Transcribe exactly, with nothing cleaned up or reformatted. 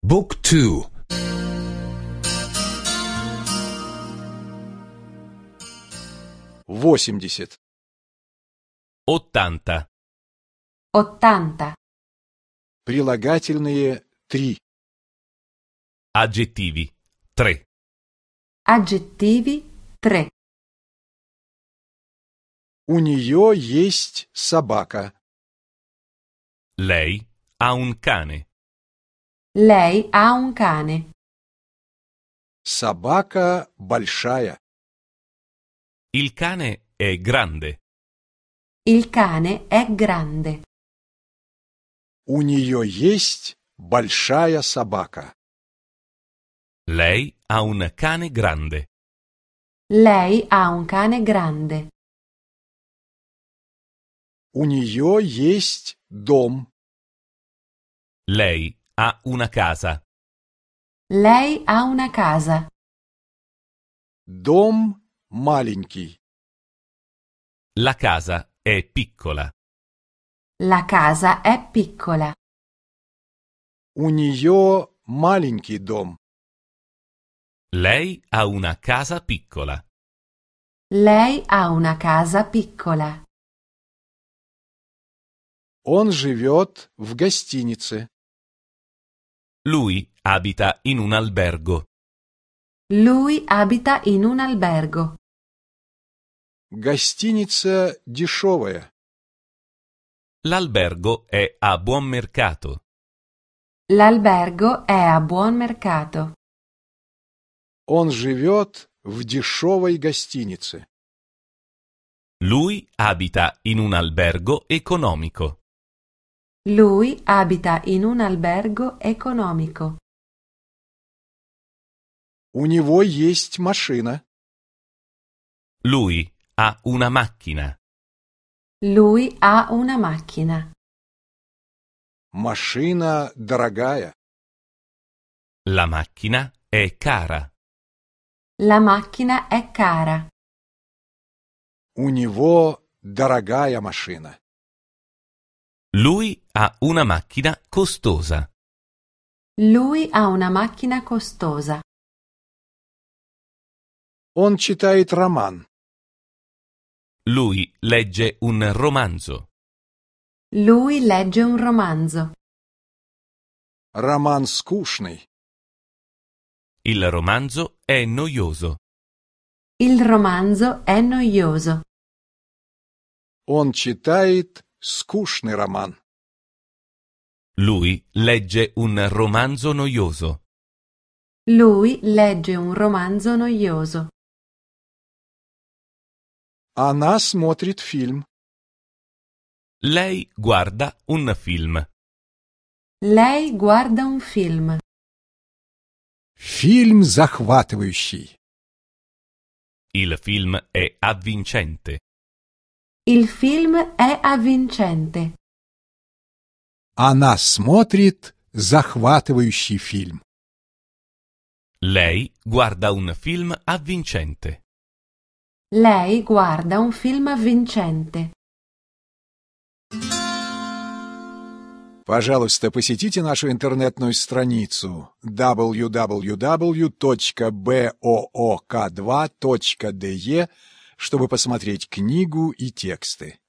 Book two. восемьдесят. ottanta. ottanta. Прилагательные три. Aggettivi. tre. Aggettivi tre. У нее есть собака. Lei ha un cane. Lei ha un cane. Собака большая. Il cane è grande. Il cane è grande. У нее есть большая собака. Lei ha un cane grande. Lei ha un cane grande. У нее есть дом. Lei ha una casa. Lei ha una casa. Дом маленький. La casa è piccola. La casa è piccola. У нее маленький дом. Lei ha una casa piccola. Lei ha una casa piccola. Он живет в гостинице. Lui abita in un albergo. Lui abita in un albergo. Гостиница дешевая. L'albergo è a buon mercato. L'albergo è a buon mercato. Он живет в дешевой гостинице. Lui abita in un albergo economico. Lui abita in un albergo economico. У него есть машина. Lui ha una macchina. Lui ha una macchina. Машина дорогая. La macchina è cara. La macchina è cara. У него дорогая машина. Lui ha una macchina costosa. Lui ha una macchina costosa. Он читает роман. Lui legge un romanzo. Lui legge un romanzo. Роман скучный. Il romanzo è noioso. Il romanzo è noioso. Он читает скучный роман. Lui legge un romanzo noioso. Lui legge un romanzo noioso. Она смотрит фильм. Lei guarda un film. Lei guarda un film. Фильм захватывающий. Il film è avvincente. Il film è avvincente. Она смотрит захватывающий фильм. Lei guarda un film avvincente. Lei guarda un film avvincente. Пожалуйста, посетите нашу интернетную страницу дабл ю дабл ю дабл ю точка боок два точка де, чтобы посмотреть книгу и тексты.